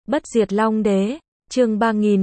Bất diệt Long Đế, chương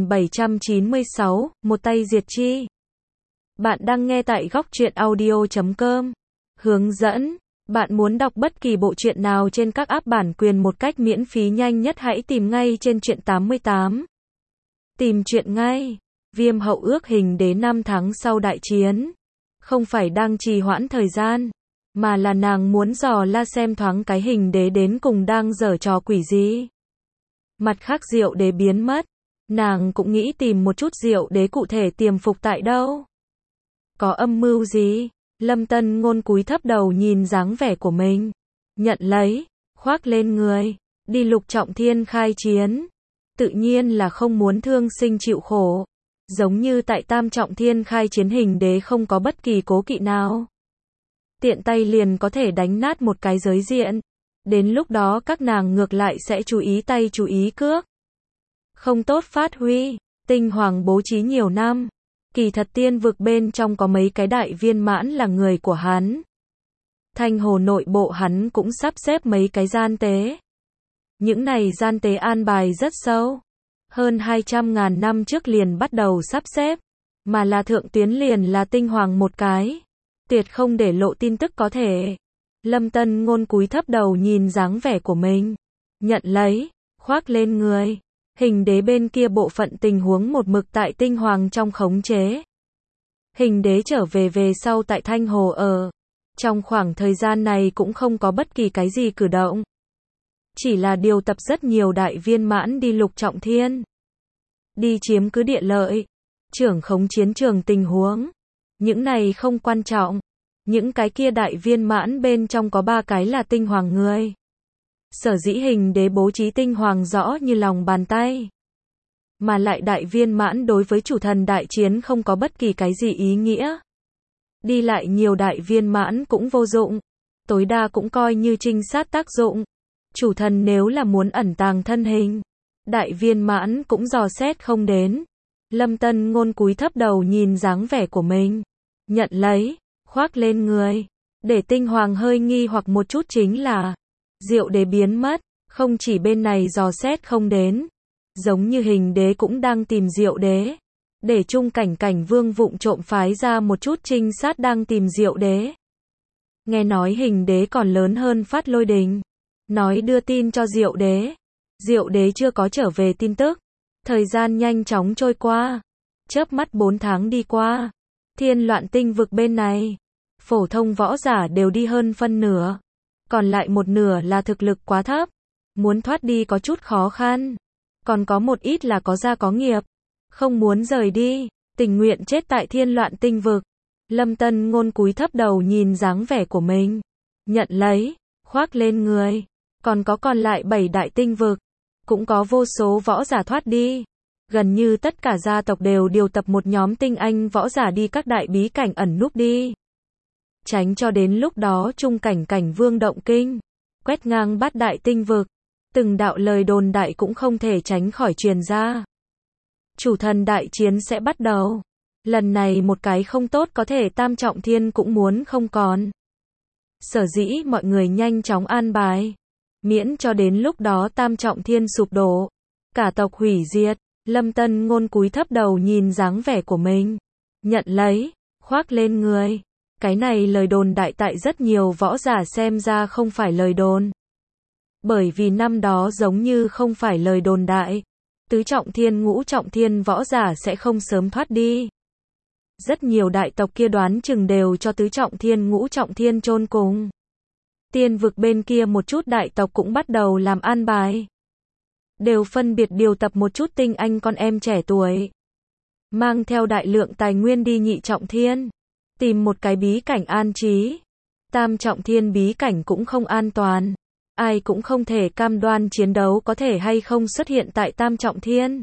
3796, một tay diệt chi. Bạn đang nghe tại góc truyện audio.com. Hướng dẫn, bạn muốn đọc bất kỳ bộ truyện nào trên các app bản quyền một cách miễn phí nhanh nhất hãy tìm ngay trên truyện 88. Tìm truyện ngay. Viêm hậu ước hình đế 5 tháng sau đại chiến. Không phải đang trì hoãn thời gian, mà là nàng muốn dò la xem thoáng cái hình đế đến cùng đang giở trò quỷ gì. Mặt khác Diệu Đế biến mất, nàng cũng nghĩ tìm một chút Diệu Đế cụ thể tiềm phục tại đâu. Có âm mưu gì? Lâm Tân Ngôn cúi thấp đầu nhìn dáng vẻ của mình, nhận lấy, khoác lên người, đi Lục Trọng Thiên khai chiến. Tự nhiên là không muốn thương sinh chịu khổ. Giống như tại Tam Trọng Thiên khai chiến hình đế không có bất kỳ cố kỵ nào. Tiện tay liền có thể đánh nát một cái giới diện. Đến lúc đó các nàng ngược lại sẽ chú ý tay chú ý cước. Không tốt phát huy. Tinh Hoàng bố trí nhiều năm. Kỳ thật tiên vực bên trong có mấy cái đại viên mãn là người của hắn. Thanh hồ nội bộ hắn cũng sắp xếp mấy cái gian tế. Những này gian tế an bài rất sâu. Hơn 200.000 năm trước liền bắt đầu sắp xếp. Mà là thượng tuyến liền là Tinh Hoàng một cái. Tuyệt không để lộ tin tức có thể. Lâm Tân Ngôn cúi thấp đầu nhìn dáng vẻ của mình. Nhận lấy, khoác lên người. Hình đế bên kia bộ phận tình huống một mực tại Tinh Hoàng trong khống chế. Hình đế trở về sau tại Thanh Hồ ở. Trong khoảng thời gian này cũng không có bất kỳ cái gì cử động. Chỉ là điều tập rất nhiều đại viên mãn đi Lục Trọng Thiên. Đi chiếm cứ địa lợi. Trưởng khống chiến trường tình huống. Những này không quan trọng. Những cái kia đại viên mãn bên trong có 3 cái là Tinh Hoàng người. Sở dĩ hình đế bố trí Tinh Hoàng rõ như lòng bàn tay. Mà lại đại viên mãn đối với chủ thần đại chiến không có bất kỳ cái gì ý nghĩa. Đi lại nhiều đại viên mãn cũng vô dụng. Tối đa cũng coi như trinh sát tác dụng. Chủ thần nếu là muốn ẩn tàng thân hình, đại viên mãn cũng dò xét không đến. Lâm Tân Ngôn cúi thấp đầu nhìn dáng vẻ của mình. Nhận lấy, khoác lên người. Để Tinh Hoàng hơi nghi hoặc một chút chính là Diệu Đế biến mất, không chỉ bên này dò xét không đến. Giống như hình đế cũng đang tìm Diệu Đế. Để Trung Cảnh Vương vụng trộm phái ra một chút trinh sát đang tìm Diệu Đế. Nghe nói hình đế còn lớn hơn Phát Lôi Đình. Nói đưa tin cho Diệu Đế. Diệu Đế chưa có trở về tin tức. Thời gian nhanh chóng trôi qua. Chớp mắt 4 tháng đi qua. Thiên Loạn Tinh vực bên này, phổ thông võ giả đều đi hơn phân nửa. Còn lại một nửa là thực lực quá thấp. Muốn thoát đi có chút khó khăn. Còn có một ít là có gia có nghiệp. Không muốn rời đi, tình nguyện chết tại Thiên Loạn Tinh vực. Lâm Tân Ngôn cúi thấp đầu nhìn dáng vẻ của mình. Nhận lấy, khoác lên người. Còn lại 7 đại tinh vực. Cũng có vô số võ giả thoát đi. Gần như tất cả gia tộc đều điều tập một nhóm tinh anh võ giả đi các đại bí cảnh ẩn núp đi. Tránh cho đến lúc đó Trung Cảnh Vương động kinh. Quét ngang 8 đại tinh vực. Từng đạo lời đồn đại cũng không thể tránh khỏi truyền ra. Chủ thần đại chiến sẽ bắt đầu. Lần này một cái không tốt có thể Tam Trọng Thiên cũng muốn không còn. Sở dĩ mọi người nhanh chóng an bài. Miễn cho đến lúc đó Tam Trọng Thiên sụp đổ. Cả tộc hủy diệt. Lâm Tân Ngôn cúi thấp đầu nhìn dáng vẻ của mình. Nhận lấy, khoác lên người. Cái này lời đồn đại tại rất nhiều võ giả xem ra không phải lời đồn. Bởi vì năm đó giống như không phải lời đồn đại. Tứ Trọng Thiên Ngũ Trọng Thiên võ giả sẽ không sớm thoát đi. Rất nhiều đại tộc kia đoán chừng đều cho Tứ Trọng Thiên Ngũ Trọng Thiên chôn cùng. Tiên vực bên kia một chút đại tộc cũng bắt đầu làm an bài. Đều phân biệt điều tập một chút tinh anh con em trẻ tuổi. Mang theo đại lượng tài nguyên đi Nhị Trọng Thiên. Tìm một cái bí cảnh an trí. Tam Trọng Thiên bí cảnh cũng không an toàn. Ai cũng không thể cam đoan chiến đấu có thể hay không xuất hiện tại Tam Trọng Thiên.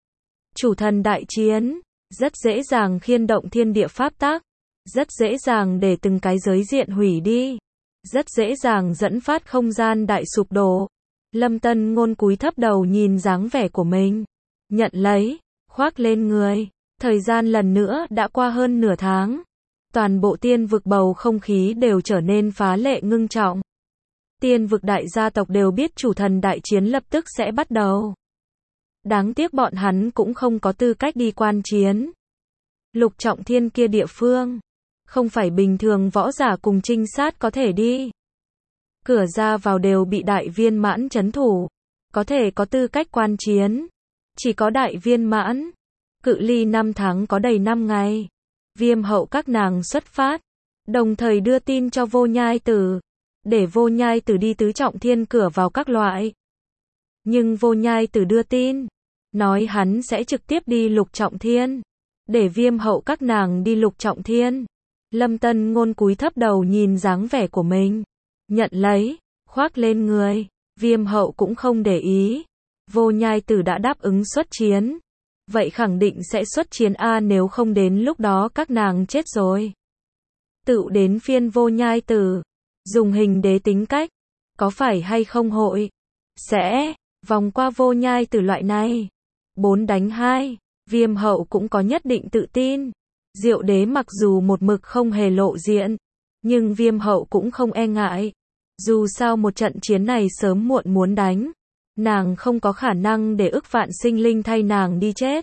Chủ thần đại chiến. Rất dễ dàng khiên động thiên địa pháp tắc. Rất dễ dàng để từng cái giới diện hủy đi. Rất dễ dàng dẫn phát không gian đại sụp đổ. Lâm Tân Ngôn cúi thấp đầu nhìn dáng vẻ của mình. Nhận lấy, khoác lên người. Thời gian lần nữa đã qua hơn nửa tháng. Toàn bộ tiên vực bầu không khí đều trở nên phá lệ ngưng trọng. Tiên vực đại gia tộc đều biết chủ thần đại chiến lập tức sẽ bắt đầu. Đáng tiếc bọn hắn cũng không có tư cách đi quan chiến. Lục Trọng Thiên kia địa phương, không phải bình thường võ giả cùng trinh sát có thể đi. Cửa ra vào đều bị đại viên mãn trấn thủ, có thể có tư cách quan chiến. Chỉ có đại viên mãn. Cự ly 5 tháng có đầy 5 ngày. Viêm hậu các nàng xuất phát, đồng thời đưa tin cho Vô Nhai Tử, để Vô Nhai Tử đi tứ trọng thiên cửa vào các loại. Nhưng Vô Nhai Tử đưa tin, nói hắn sẽ trực tiếp đi lục trọng thiên, để viêm hậu các nàng đi lục trọng thiên. Lâm Tân Ngôn cúi thấp đầu nhìn dáng vẻ của mình, nhận lấy, khoác lên người. Viêm hậu cũng không để ý. Vô Nhai Tử đã đáp ứng xuất chiến, vậy khẳng định sẽ xuất chiến a, nếu không đến lúc đó các nàng chết rồi. Tựu đến phiên Vô Nhai Tử, dùng hình đế tính cách, có phải hay không hội sẽ vòng qua Vô Nhai Tử loại này. 4 đánh 2, viêm hậu cũng có nhất định tự tin. Diệu đế mặc dù một mực không hề lộ diện, nhưng viêm hậu cũng không e ngại. Dù sao một trận chiến này sớm muộn muốn đánh, nàng không có khả năng để ức vạn sinh linh thay nàng đi chết.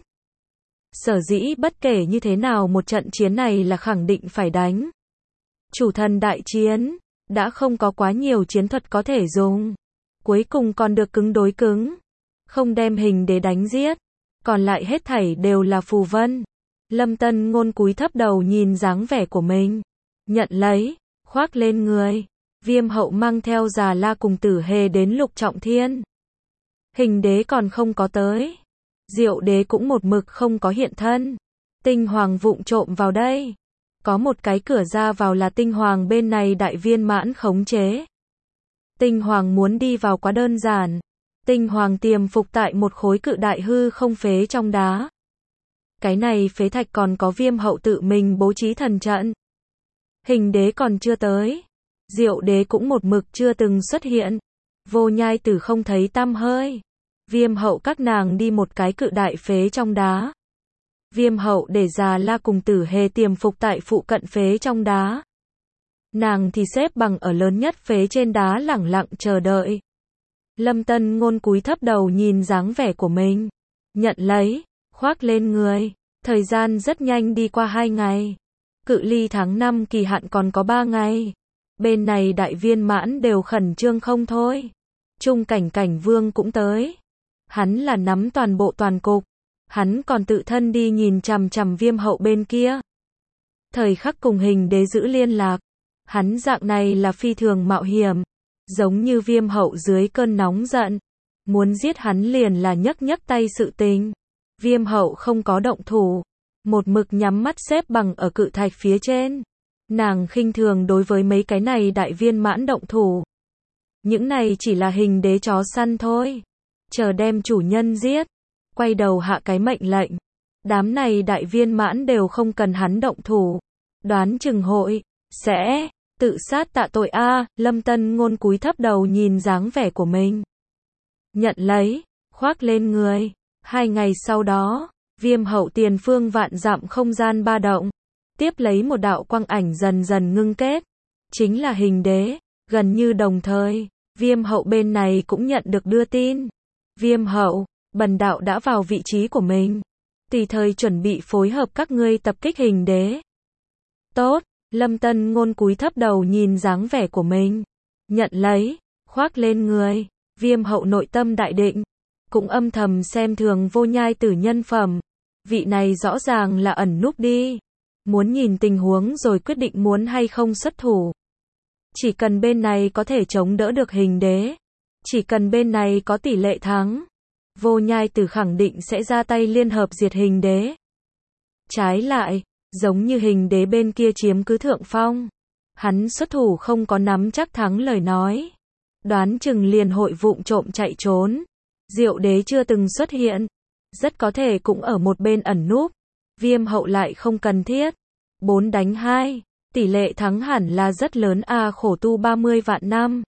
Sở dĩ bất kể như thế nào một trận chiến này là khẳng định phải đánh. Chủ thần đại chiến, đã không có quá nhiều chiến thuật có thể dùng. Cuối cùng còn được cứng đối cứng. Không đem hình đế đánh giết. Còn lại hết thảy đều là phù vân. Lâm Tân Ngôn cúi thấp đầu nhìn dáng vẻ của mình. Nhận lấy, khoác lên người. Viêm hậu mang theo Già La cùng Tử Hề đến lục trọng thiên. Hình đế còn không có tới. Diệu đế cũng một mực không có hiện thân. Tinh Hoàng vụng trộm vào đây. Có một cái cửa ra vào là Tinh Hoàng bên này đại viên mãn khống chế. Tinh Hoàng muốn đi vào quá đơn giản. Tinh Hoàng tiềm phục tại một khối cự đại hư không phế trong đá. Cái này phế thạch còn có viêm hậu tự mình bố trí thần trận. Hình đế còn chưa tới. Diệu đế cũng một mực chưa từng xuất hiện. Vô Nhai Tử không thấy tăm hơi. Viêm hậu các nàng đi một cái cự đại phế trong đá. Viêm hậu để Già La cùng Tử Hề tiềm phục tại phụ cận phế trong đá. Nàng thì xếp bằng ở lớn nhất phế trên đá lẳng lặng chờ đợi. Lâm Tân Ngôn cúi thấp đầu nhìn dáng vẻ của mình. Nhận lấy, khoác lên người. Thời gian rất nhanh đi qua 2 ngày. Cự ly tháng 5 kỳ hạn còn có 3 ngày. Bên này đại viên mãn đều khẩn trương không thôi. Trung Cảnh Cảnh Vương cũng tới. Hắn là nắm toàn bộ toàn cục. Hắn còn tự thân đi nhìn chằm chằm viêm hậu bên kia. Thời khắc cùng hình đế giữ liên lạc. Hắn dạng này là phi thường mạo hiểm. Giống như viêm hậu dưới cơn nóng giận. Muốn giết hắn liền là nhấc tay sự tình. Viêm hậu không có động thủ. Một mực nhắm mắt xếp bằng ở cự thạch phía trên. Nàng khinh thường đối với mấy cái này đại viên mãn động thủ. Những này chỉ là hình đế chó săn thôi. Chờ đem chủ nhân giết. Quay đầu hạ cái mệnh lệnh. Đám này đại viên mãn đều không cần hắn động thủ. Đoán chừng hội sẽ tự sát tạ tội a. Lâm Tân Ngôn cúi thấp đầu nhìn dáng vẻ của mình. Nhận lấy, khoác lên người. 2 ngày sau đó, viêm hậu tiền phương vạn dặm không gian ba động. Tiếp lấy một đạo quang ảnh dần dần ngưng kết. Chính là hình đế. Gần như đồng thời, viêm hậu bên này cũng nhận được đưa tin. Viêm hậu, bần đạo đã vào vị trí của mình. Tùy thời chuẩn bị phối hợp các ngươi tập kích hình đế. Tốt, Lâm Tân Ngôn cúi thấp đầu nhìn dáng vẻ của mình. Nhận lấy, khoác lên người. Viêm hậu nội tâm đại định. Cũng âm thầm xem thường Vô Nhai Tử nhân phẩm. Vị này rõ ràng là ẩn núp đi. Muốn nhìn tình huống rồi quyết định muốn hay không xuất thủ. Chỉ cần bên này có thể chống đỡ được hình đế. Chỉ cần bên này có tỷ lệ thắng. Vô Nhai Tử khẳng định sẽ ra tay liên hợp diệt hình đế. Trái lại, giống như hình đế bên kia chiếm cứ thượng phong. Hắn xuất thủ không có nắm chắc thắng lời nói. Đoán chừng liền hội vụng trộm chạy trốn. Diệu đế chưa từng xuất hiện. Rất có thể cũng ở một bên ẩn núp. Viêm hậu lại không cần thiết. 4 đánh 2. Tỷ lệ thắng hẳn là rất lớn a, khổ tu 30 vạn năm.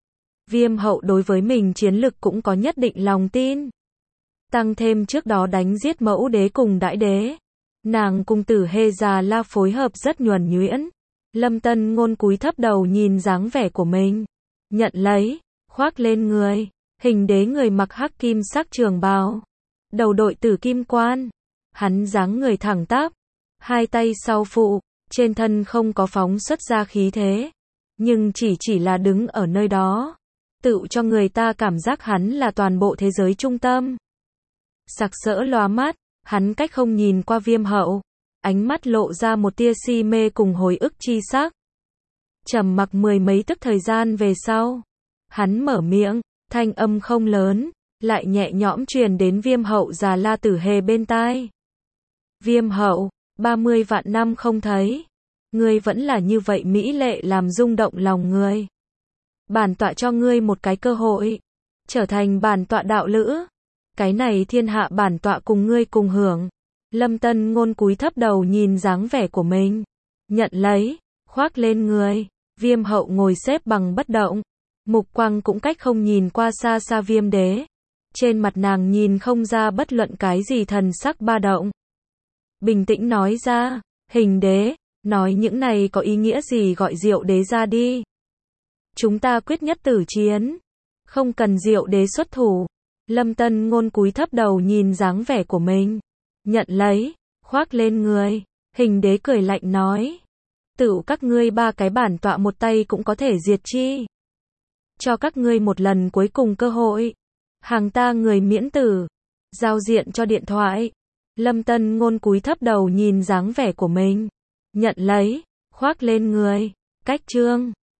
Viêm hậu đối với mình chiến lực cũng có nhất định lòng tin. Tăng thêm trước đó đánh giết mẫu đế cùng đại đế. Nàng cùng Tử Hề Già La phối hợp rất nhuần nhuyễn. Lâm Tân Ngôn cúi thấp đầu nhìn dáng vẻ của mình. Nhận lấy, khoác lên người. Hình đế người mặc hắc kim sắc trường bào. đầu đội tử kim quan. Hắn dáng người thẳng tắp, hai tay sau phụ, trên thân không có phóng xuất ra khí thế, nhưng chỉ là đứng ở nơi đó, tự cho người ta cảm giác hắn là toàn bộ thế giới trung tâm. Sặc sỡ lóa mắt, hắn cách không nhìn qua Viêm Hậu, ánh mắt lộ ra một tia si mê cùng hồi ức chi sắc. Trầm mặc mười mấy tức thời gian về sau, hắn mở miệng, thanh âm không lớn, lại nhẹ nhõm truyền đến Viêm Hậu Già La Tử Hề bên tai. Viêm Hậu, 30 vạn năm không thấy, ngươi vẫn là như vậy mỹ lệ làm rung động lòng người. Bản tọa cho ngươi một cái cơ hội, trở thành bản tọa đạo lữ. Cái này thiên hạ bản tọa cùng ngươi cùng hưởng. Lâm Tân Ngôn cúi thấp đầu nhìn dáng vẻ của mình, nhận lấy, khoác lên người. Viêm Hậu ngồi xếp bằng bất động, mục quang cũng cách không nhìn qua xa xa Viêm Đế. Trên mặt nàng nhìn không ra bất luận cái gì thần sắc ba động. Bình tĩnh nói ra, Hình Đế, nói những này có ý nghĩa gì gọi Diệu Đế ra đi. Chúng ta quyết nhất tử chiến, không cần Diệu Đế xuất thủ. Lâm Tân Ngôn cúi thấp đầu nhìn dáng vẻ của mình, nhận lấy, khoác lên người. Hình Đế cười lạnh nói, tựu các ngươi ba cái bản tọa một tay cũng có thể diệt chi. Cho các ngươi một lần cuối cùng cơ hội, hàng ta người miễn tử. Giao diện cho điện thoại. Lâm Tân Ngôn cúi thấp đầu nhìn dáng vẻ của mình, nhận lấy, khoác lên người. Cách chương